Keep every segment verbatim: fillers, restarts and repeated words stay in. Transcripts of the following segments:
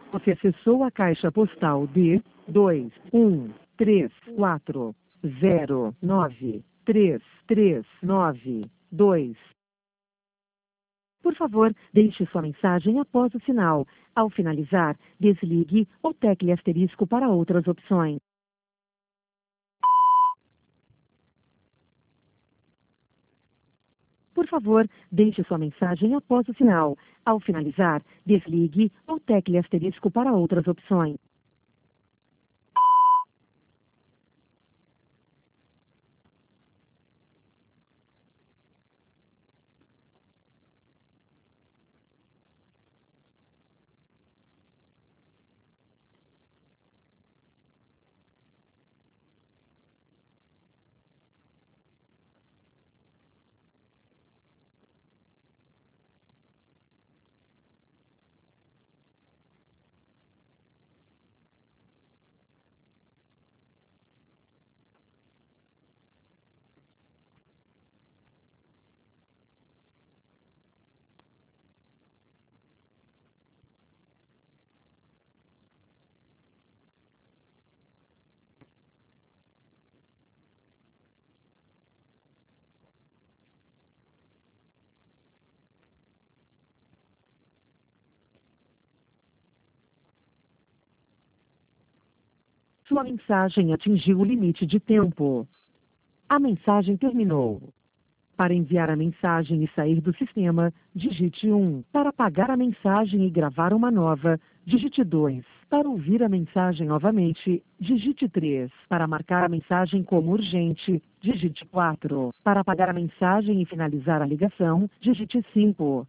Você acessou a caixa postal de dois um três quatro zero nove três três nove dois. Por favor, deixe sua mensagem após o sinal. Ao finalizar, desligue ou tecle asterisco para outras opções. Por favor, deixe sua mensagem após o sinal. Ao finalizar, desligue ou tecle asterisco para outras opções. Sua mensagem atingiu o limite de tempo. A mensagem terminou. Para enviar a mensagem e sair do sistema, digite um. Para apagar a mensagem e gravar uma nova, digite dois. Para ouvir a mensagem novamente, digite três. Para marcar a mensagem como urgente, digite quatro. Para apagar a mensagem e finalizar a ligação, digite cinco.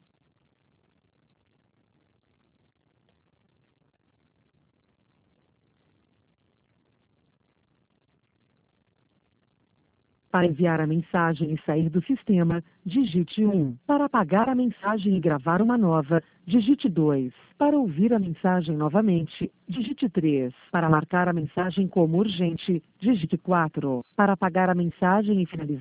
Para enviar a mensagem e sair do sistema, digite um. Para apagar a mensagem e gravar uma nova, digite dois. Para ouvir a mensagem novamente, digite três. Para marcar a mensagem como urgente, digite quatro. Para apagar a mensagem e finalizar